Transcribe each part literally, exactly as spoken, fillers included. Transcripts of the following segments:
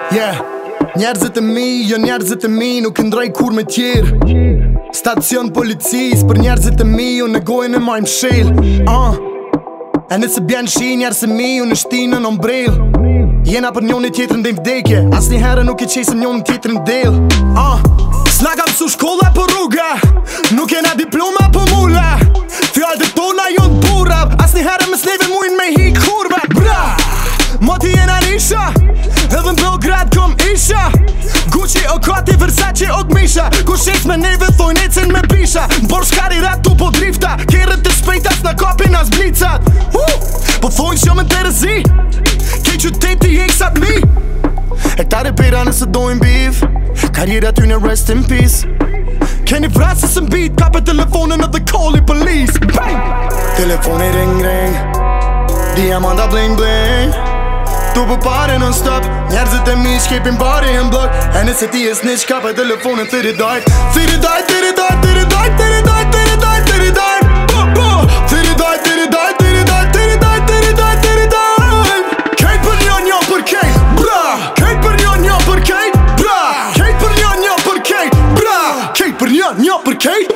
Yeah, njerëzit e mi, jo njerëzit e mi, nuk ndrej kur me tjerë. Stacion policis, për njerëzit e mi, unë negojnë e majmë shil. uh. E nëse bjen shi, njerëz e mi, unë shtinë në ombrell. Jena për njoni tjetër ndej vdekje, as një herë nuk i qesëm njoni tjetër në del. uh. S'na kam su shkolla për rruga, nuk jena diploma për mulla. Fjallët e tona jonë burrav, as një herë më sneve mujnë me hik kurva. Bra, moti jena nisha, edhe në Beograd kom isha. Gucci o Kati, Versace o Gmisha, ku shes me neve thojnë ecen me pisha. Bor shkari rat tu po drifta, kerët të shpejtas na kapin as blicat. uh, Po thojnë që me Terezi, ke qyteti jeksat mi. E këta repera nëse dojnë bif, karriera ty në rest in peace. Keni vrasës në beat, kape telefonën edhe calli police. Bang! Telefoni ring ring, diamanda bling bling. Tu për pare non stop, njerëzit e mi shkepin bari në blok. E nëse ti e snitch, kape telefonën thiri dajt. Thiri dajt, thiri dajt, thiri dajt, thiri dajt, thiri dajt, thiri dajt. Bu, bu, thiri dajt, thiri dajt, thiri dajt, thiri dajt, thiri dajt, thiri dajt. Kejt për një një për kejt, bra. Kejt për një një për kejt, bra. Kejt për një një për kejt, bra. Kejt për një një për kejt.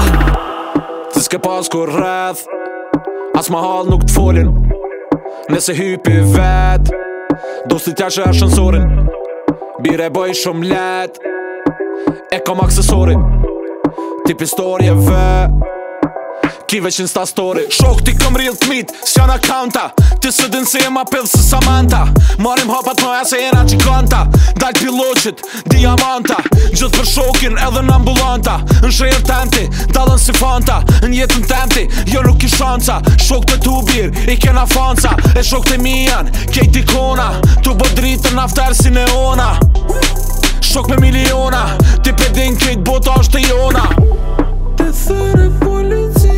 Ti s'ke pas kur rreth, as ma hall nuk t'folin. Nëse hypi vet, dostit ja që e shënsorin. Bire boj shumë let, e kom aksesori. Tip historie ve, ki veq insta story. Shok ti kom real t'mit, s'jan accounta. Ti së din se jem apel së Samantha. Marim hapat noja se jena gjiganta. Dal piloqit, diamanta. Gjithë për shokin edhe në ambulanta. Në shrejër temti, dalën si fanta. Në jetën temti, jo nuk i shanca. Shok të tu bir, i kena fanca. E shok të mi janë, kejt ikona. Tu bë dritën aftar si neona. Shok me miliona, ti pedin kejt bota është e jona. Të thërë policin,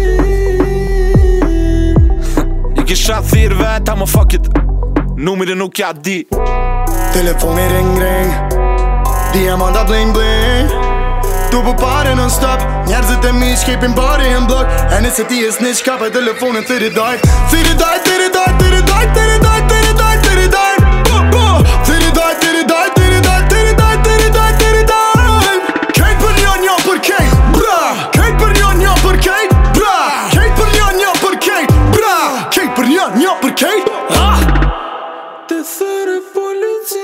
i kisha thirë veta më fuck it, numiri nuk ja di. Telefoni ring ring, diamanda bling bling. Tu për pare non stop, njerëzit e mi shkepin bari në blok. E nëse ti e snitch, kape telefonën thiri dajt. Thiri dajt, thiri dajt, thiri dajt, thiri dajt, thiri dajt, thiri dajt. Bu, bu, thiri dajt, thiri dajt, thiri dajt, thiri dajt, thiri dajt, thiri dajt. Kejt për një një për kejt, bra. Kejt për një një për kejt, bra. Kejt për një një për kejt, bra. Kejt për një një për kejt. Të thërë polici.